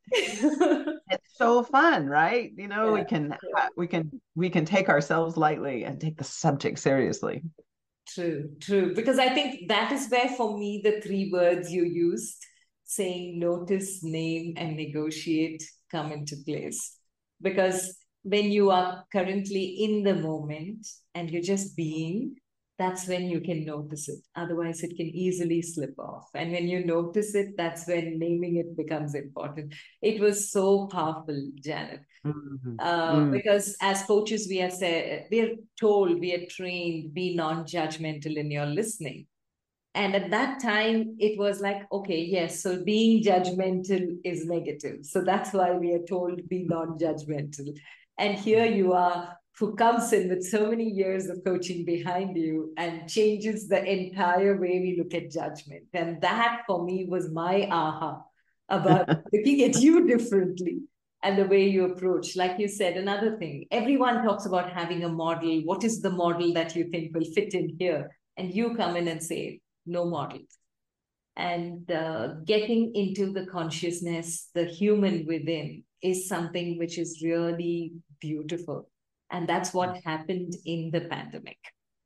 It's so fun, right? You know, yeah, we can yeah. we can we can take ourselves lightly and take the subject seriously. True, true. Because I think that is where, for me, the three words you used, saying notice, name, and negotiate, come into place. Because when you are currently in the moment and you're just being, that's when you can notice it. Otherwise, it can easily slip off. And when you notice it, that's when naming it becomes important. It was so powerful, Janet. Mm-hmm. Uh, mm. Because as coaches, we are said, we are told, we are trained, be non-judgmental in your listening. And at that time, it was like, okay, yes, so being judgmental is negative. So that's why we are told, be non-judgmental. And here you are, who comes in with so many years of coaching behind you and changes the entire way we look at judgment. And that, for me, was my aha about looking at you differently and the way you approach. Like you said, another thing, everyone talks about having a model. What is the model that you think will fit in here? And you come in and say, no model. And uh, getting into the consciousness, the human within, is something which is really beautiful. And that's what happened in the pandemic.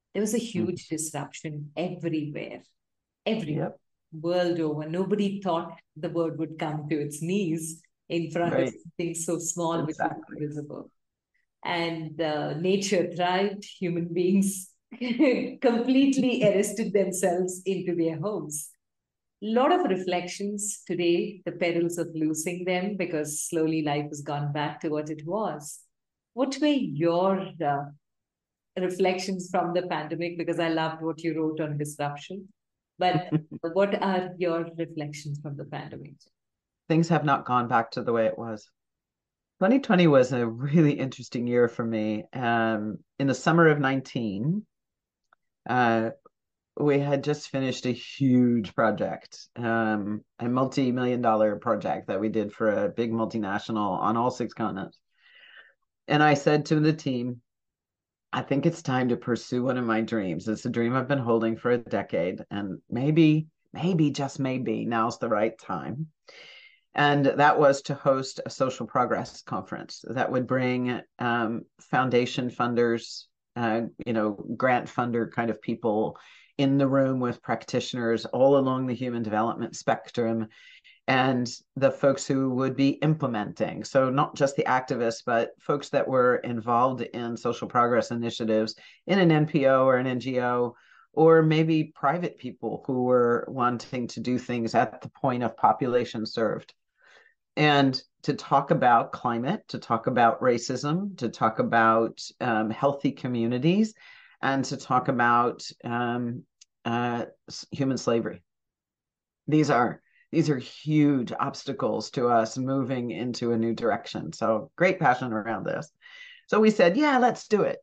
There was a Mm. huge disruption everywhere, everywhere, Yep. world over. Nobody thought the world would come to its knees in front of Right. something so small, which was Exactly. invisible. And uh, nature thrived, human beings completely arrested themselves into their homes. Lot of reflections today, the perils of losing them because slowly life has gone back to what it was. What were your uh, reflections from the pandemic? Because I loved what you wrote on disruption. But what are your reflections from the pandemic? Things have not gone back to the way it was. twenty twenty was a really interesting year for me. Um, in the summer of nineteen, uh, we had just finished a huge project, um, a multi-million dollar project that we did for a big multinational on all six continents. And I said to the team, I think it's time to pursue one of my dreams. It's a dream I've been holding for a decade, and maybe, maybe, just maybe now's the right time. And that was to host a social progress conference that would bring um, foundation funders, uh, you know, grant funder kind of people in the room with practitioners all along the human development spectrum, and the folks who would be implementing. So not just the activists, but folks that were involved in social progress initiatives in an N P O or an N G O, or maybe private people who were wanting to do things at the point of population served. And to talk about climate, to talk about racism, to talk about um, healthy communities, and to talk about um, uh, human slavery. These are these are huge obstacles to us moving into a new direction. So great passion around this. So we said, yeah, let's do it.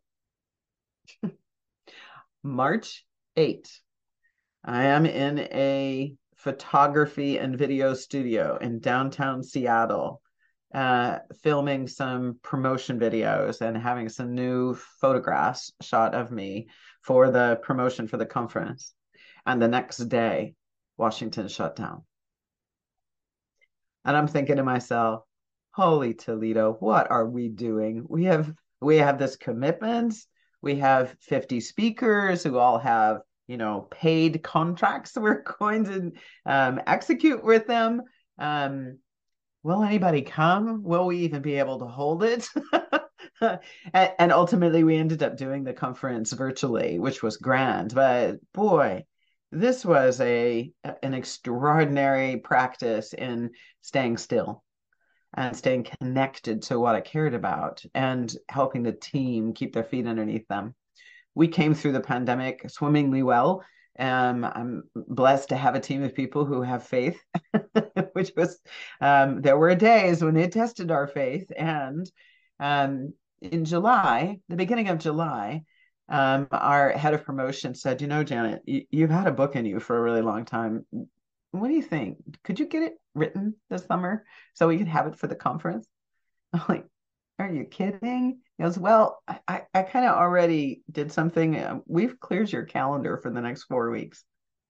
March eighth, I am in a photography and video studio in downtown Seattle, uh, filming some promotion videos and having some new photographs shot of me for the promotion for the conference. And the next day, Washington shut down. And I'm thinking to myself, holy Toledo, what are we doing? We have we have this commitment. We have fifty speakers who all have, you know, paid contracts we're going to um, execute with them. Um, will anybody come? Will we even be able to hold it? and, and ultimately, we ended up doing the conference virtually, which was grand. But boy, this was a an extraordinary practice in staying still and staying connected to what I cared about and helping the team keep their feet underneath them. We came through the pandemic swimmingly well. Um, I'm blessed to have a team of people who have faith, which was, um, there were days when it tested our faith. And um, in July, the beginning of July, um, our head of promotion said, you know, Janet, you, you've had a book in you for a really long time. What do you think? Could you get it written this summer so we could have it for the conference? I'm like, are you kidding? He goes, well, I, I kind of already did something. We've cleared your calendar for the next four weeks.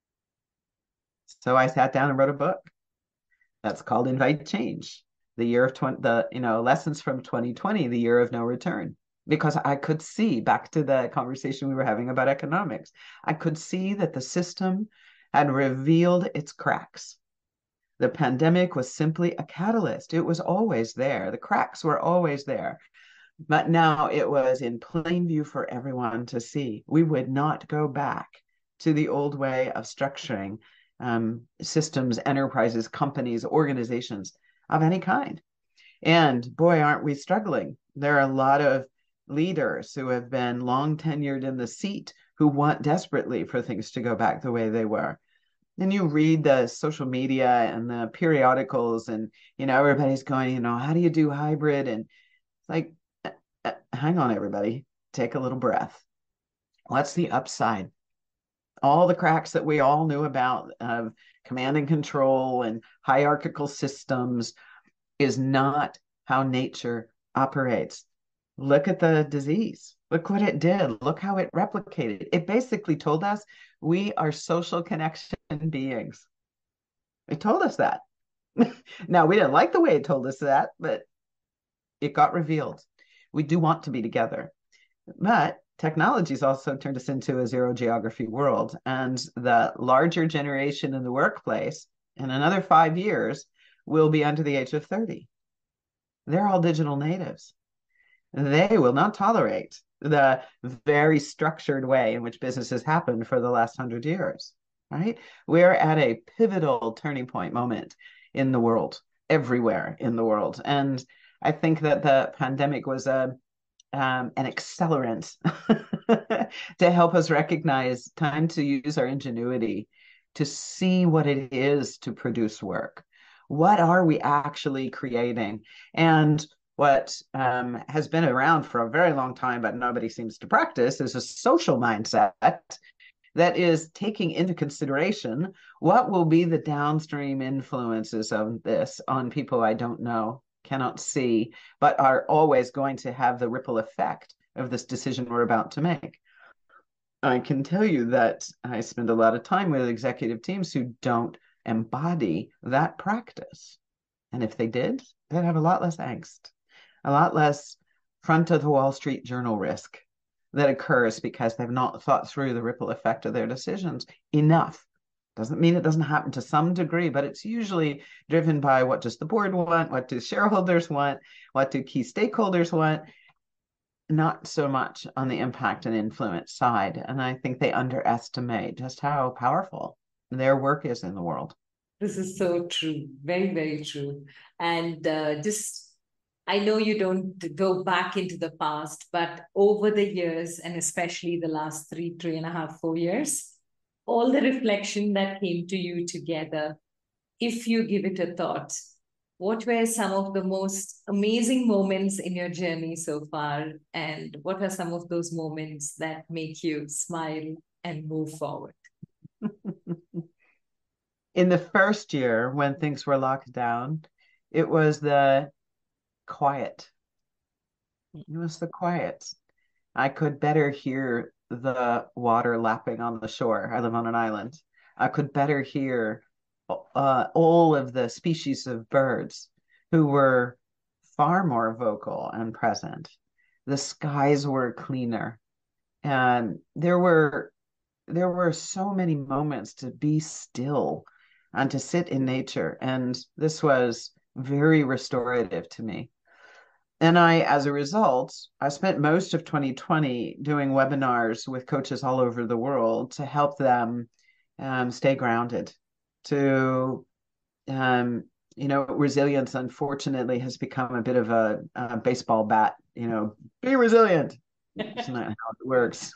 So I sat down and wrote a book that's called Invite Change, the year of twenty, the, you know, lessons from twenty twenty, the year of no return. Because I could see, back to the conversation we were having about economics, I could see that the system had revealed its cracks. The pandemic was simply a catalyst. It was always there. The cracks were always there. But now it was in plain view for everyone to see. We would not go back to the old way of structuring um, systems, enterprises, companies, organizations of any kind. And boy, aren't we struggling. There are a lot of leaders who have been long tenured in the seat who want desperately for things to go back the way they were. Then you read the social media and the periodicals, and you know everybody's going, you know, how do you do hybrid? And it's like, uh, hang on, everybody, take a little breath. What's the upside? All the cracks that we all knew about of command and control and hierarchical systems is not how nature operates. Look at the disease. Look what it did. Look how it replicated. It basically told us we are social connection beings. It told us that. Now, we didn't like the way it told us that, but it got revealed. We do want to be together. But technology's also turned us into a zero geography world. And the larger generation in the workplace in another five years will be under the age of thirty. They're all digital natives. They will not tolerate the very structured way in which business has happened for the last hundred years, right? We're at a pivotal turning point moment in the world, everywhere in the world. And I think that the pandemic was a um, an accelerant to help us recognize time to use our ingenuity to see what it is to produce work. What are we actually creating? And what um, has been around for a very long time, but nobody seems to practice, is a social mindset that is taking into consideration what will be the downstream influences of this on people I don't know, cannot see, but are always going to have the ripple effect of this decision we're about to make. I can tell you that I spend a lot of time with executive teams who don't embody that practice. And if they did, they'd have a lot less angst, a lot less front of the Wall Street Journal risk that occurs because they've not thought through the ripple effect of their decisions enough. Doesn't mean it doesn't happen to some degree, but it's usually driven by what does the board want, what do shareholders want, what do key stakeholders want, not so much on the impact and influence side. And I think they underestimate just how powerful their work is in the world. This is so true. Very, very true. And uh, just, I know you don't go back into the past, but over the years, and especially the last three, three and a half, four years, all the reflection that came to you together, if you give it a thought, what were some of the most amazing moments in your journey so far? And what are some of those moments that make you smile and move forward? In the first year, when things were locked down, it was the quiet. It was the quiet. I could better hear the water lapping on the shore. I live on an island. I could better hear uh, all of the species of birds who were far more vocal and present. The skies were cleaner, and there were there were so many moments to be still and to sit in nature, and this was very restorative to me. And I, as a result, I spent most of twenty twenty doing webinars with coaches all over the world to help them um, stay grounded, to um, you know, resilience unfortunately has become a bit of a, a baseball bat, you know, be resilient. It's not how it works.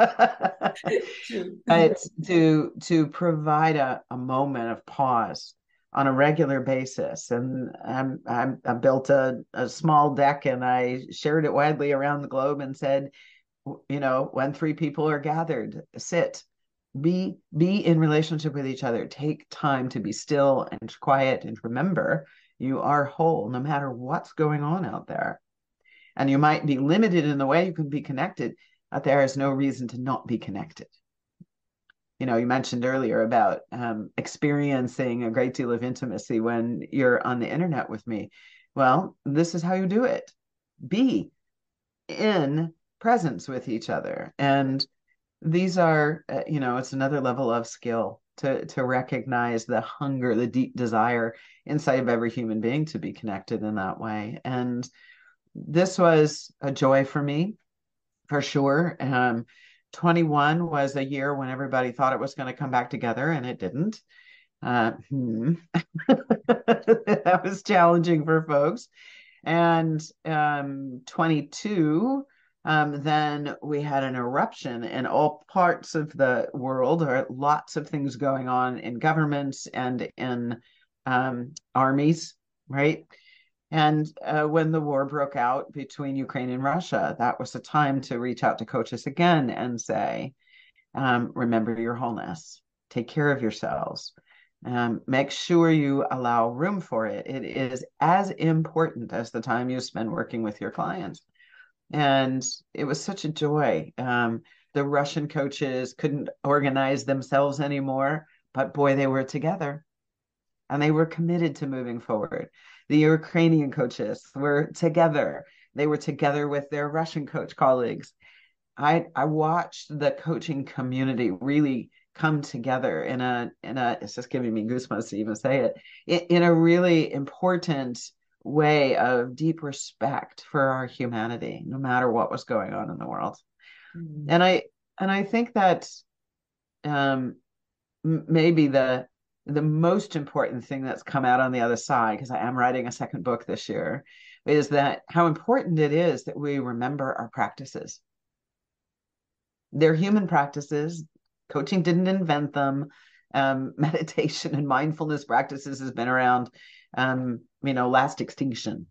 But to to provide a, a moment of pause on a regular basis. And I'm, I'm, I built a, a small deck and I shared it widely around the globe and said, you know, when three people are gathered, sit. Be be in relationship with each other. Take time to be still and quiet and remember you are whole no matter what's going on out there. And you might be limited in the way you can be connected, but there is no reason to not be connected. You know, you mentioned earlier about um, experiencing a great deal of intimacy when you're on the internet with me. Well, this is how you do it. Be in presence with each other. And these are, uh, you know, it's another level of skill to to recognize the hunger, the deep desire inside of every human being to be connected in that way. And this was a joy for me, for sure. Um, twenty-one was a year when everybody thought it was going to come back together, and it didn't. Uh, hmm. That was challenging for folks. And um, twenty-two, um, then we had an eruption in all parts of the world. There are lots of things going on in governments and in um, armies, right? And uh, when the war broke out between Ukraine and Russia, that was the time to reach out to coaches again and say, um, remember your wholeness, take care of yourselves. Um, make sure you allow room for it. It is as important as the time you spend working with your clients. And it was such a joy. Um, the Russian coaches couldn't organize themselves anymore, but boy, they were together and they were committed to moving forward. The Ukrainian coaches were together. They were together with their Russian coach colleagues. I I watched the coaching community really come together in a in a it's just giving me goosebumps to even say it in, in a really important way of deep respect for our humanity, no matter what was going on in the world. Mm. And I and I think that um, maybe the the most important thing that's come out on the other side, because I am writing a second book this year, is that how important it is that we remember our practices. They're human practices. Coaching didn't invent them. Um, meditation and mindfulness practices has been around, um, you know, last extinction.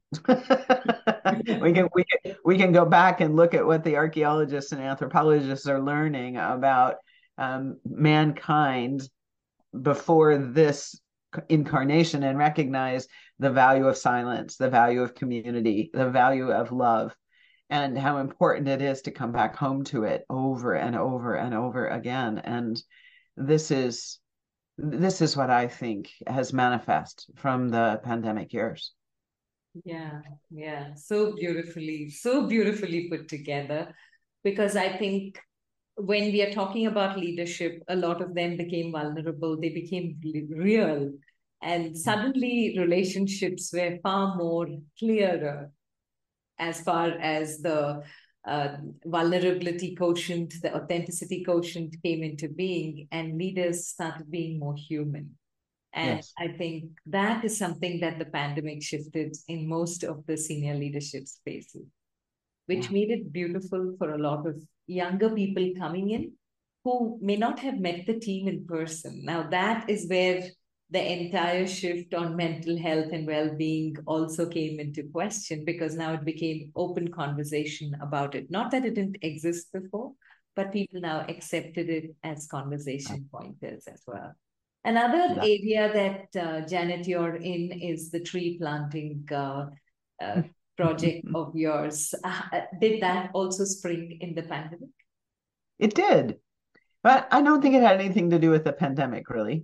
we can we can we can go back and look at what the archaeologists and anthropologists are learning about um, mankind before this incarnation and recognize the value of silence, the value of community, the value of love, and how important it is to come back home to it over and over and over again. And this is this is what I think has manifest from the pandemic years. Yeah, yeah, so beautifully, so beautifully put together. Because I think when we are talking about leadership, a lot of them became vulnerable, they became real, and suddenly relationships were far more clearer as far as the uh, vulnerability quotient, the authenticity quotient came into being, and leaders started being more human. And Yes. I think that is something that the pandemic shifted in most of the senior leadership spaces, which Yeah. made it beautiful for a lot of younger people coming in who may not have met the team in person. Now, that is where the entire shift on mental health and well-being also came into question, because now it became open conversation about it. Not that it didn't exist before, but people now accepted it as conversation pointers as well. Another Yeah. area that uh, Janet, you're in is the tree planting uh, uh, project of yours. Uh, did that also spring in the pandemic? It did, but I don't think it had anything to do with the pandemic, really.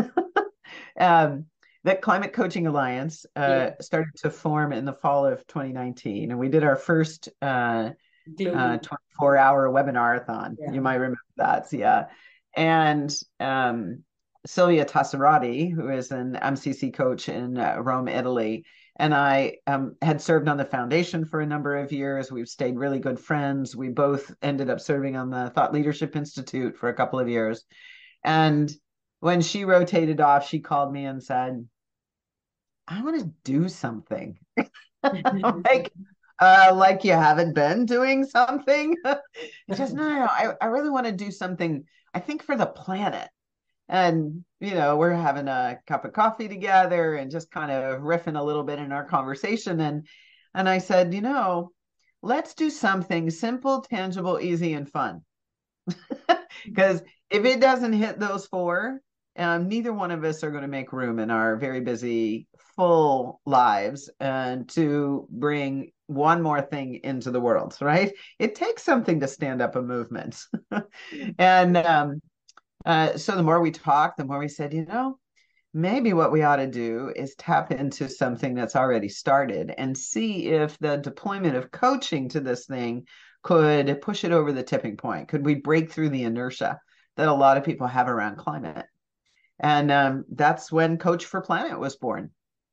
um, the Climate Coaching Alliance uh, Yeah. started to form in the fall of twenty nineteen, and we did our first uh, uh, twenty-four hour webinar-a-thon. Yeah. You might remember that. So, yeah. And um, Sylvia Tasserati, who is an M C C coach in uh, Rome, Italy, and I um, had served on the foundation for a number of years. We've stayed really good friends. We both ended up serving on the Thought Leadership Institute for a couple of years. And when she rotated off, she called me and said, I want to do something. I'm like, uh, like you haven't been doing something? Just no, no, no. I, I really want to do something, I think, for the planet. And, you know, we're having a cup of coffee together and just kind of riffing a little bit in our conversation. And and I said, you know, let's do something simple, tangible, easy, and fun. Because if it doesn't hit those four, um, neither one of us are going to make room in our very busy, full lives and to bring one more thing into the world, right? It takes something to stand up a movement. and um, uh, so the more we talked, the more we said, you know, maybe what we ought to do is tap into something that's already started and see if the deployment of coaching to this thing could push it over the tipping point. Could we break through the inertia that a lot of people have around climate? And um, that's when Coach for Planet was born.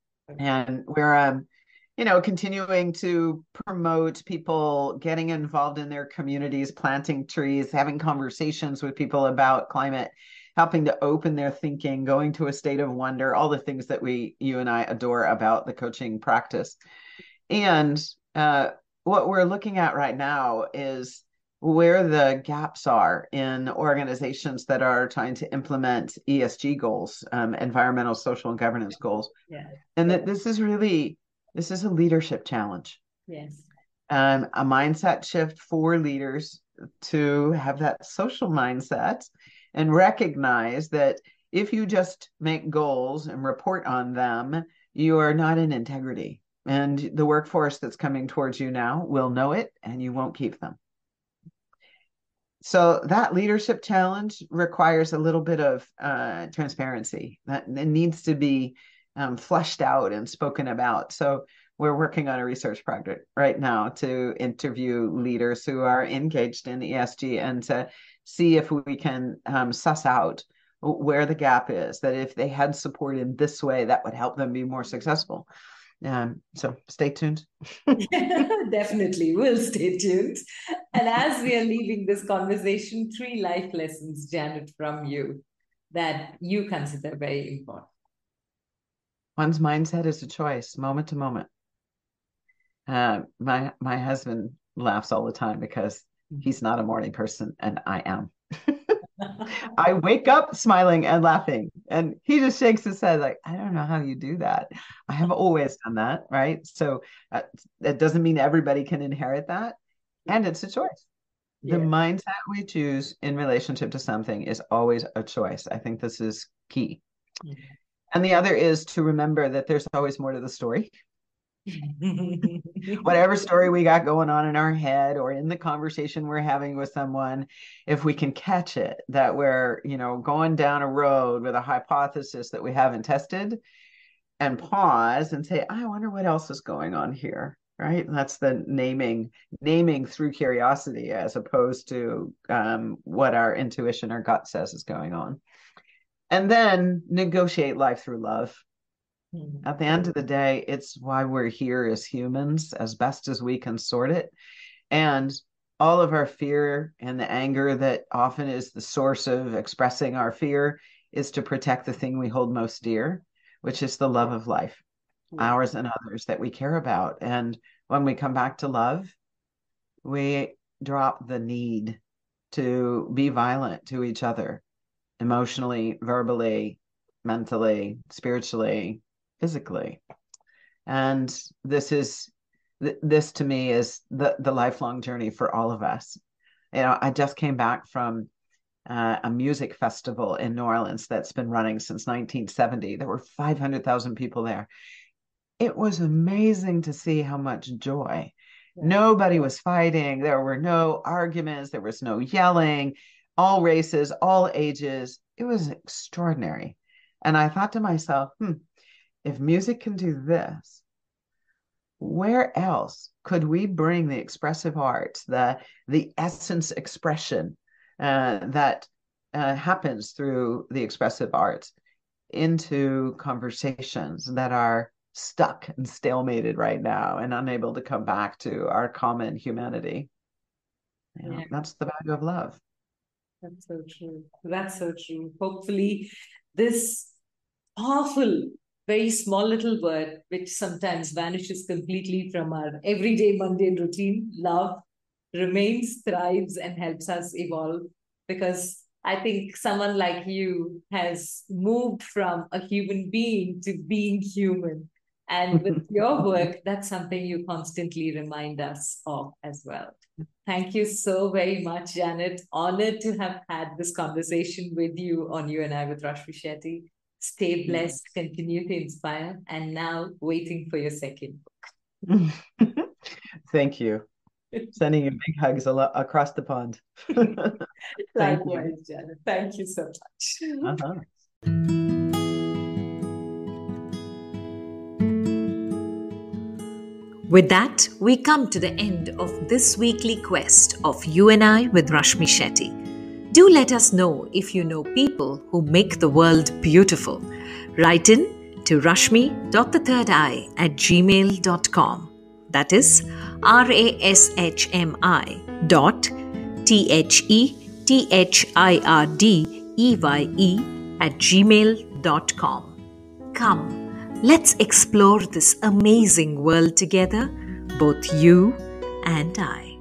And we're, um, you know, continuing to promote people getting involved in their communities, planting trees, having conversations with people about climate, helping to open their thinking, going to a state of wonder, all the things that we, you and I adore about the coaching practice. And uh, what we're looking at right now is where the gaps are in organizations that are trying to implement E S G goals, um, environmental, social, and governance goals. Yeah. And that this is really, this is a leadership challenge. Yes. Um, a mindset shift for leaders to have that social mindset and recognize that if you just make goals and report on them, you are not in integrity. And the workforce that's coming towards you now will know it, and you won't keep them. So that leadership challenge requires a little bit of uh, transparency. That it needs to be um, fleshed out and spoken about. So we're working on a research project right now to interview leaders who are engaged in E S G and to see if we can um, suss out where the gap is, that if they had support in this way, that would help them be more successful. Um, so stay tuned. Definitely, we'll stay tuned. And as we are leaving this conversation, three life lessons, Janet, from you that you consider very important. One's mindset is a choice, moment to moment. Uh, my my husband laughs all the time because he's not a morning person and I am. I wake up smiling and laughing, and he just shakes his head like, I don't know how you do that. I have always done that, right? So uh, that doesn't mean everybody can inherit that, and it's a choice. The Yeah. mindset we choose in relationship to something is always a choice. I think this is key. Mhm. And the other is to remember that there's always more to the story. Whatever story we got going on in our head or in the conversation we're having with someone, if we can catch it, that we're, you know, going down a road with a hypothesis that we haven't tested, and pause and say, I wonder what else is going on here, right? And that's the naming, naming through curiosity as opposed to um, what our intuition or gut says is going on. And then negotiate life through love. At the end of the day, it's why we're here as humans, as best as we can sort it. And all of our fear and the anger that often is the source of expressing our fear is to protect the thing we hold most dear, which is the love of life, Yeah. ours and others that we care about. And when we come back to love, we drop the need to be violent to each other, emotionally, verbally, mentally, spiritually, physically. And this is this to me is the the lifelong journey for all of us. You know, I just came back from uh, a music festival in New Orleans that's been running since nineteen seventy. There were five hundred thousand people there. It was amazing to see how much joy. Yeah. Nobody was fighting. There were no arguments. There was no yelling. All races, all ages. It was extraordinary. And I thought to myself, hmm, if music can do this, where else could we bring the expressive arts, the the essence expression uh, that uh, happens through the expressive arts into conversations that are stuck and stalemated right now and unable to come back to our common humanity? You know, Yeah. that's the value of love. That's so true. That's so true. Hopefully, this powerful, very small little word, which sometimes vanishes completely from our everyday mundane routine, love, remains, thrives, and helps us evolve. Because I think someone like you has moved from a human being to being human. And with your work, that's something you constantly remind us of as well. Thank you so very much, Janet. Honored to have had this conversation with you on You and I with Rashmi Shetty. Stay blessed, continue to inspire, and now waiting for your second book. Thank you. Sending you big hugs a lot across the pond. Likewise, Janet. Thank you so much. Uh-huh. With that, we come to the end of this weekly quest of You and I with Rashmi Shetty. Do let us know if you know people who make the world beautiful. Write in to rashmi dot the third eye at gmail dot com. That is R A S H M I dot T H E T H I R D E Y E at gmail dot com. Come, let's explore this amazing world together, both you and I.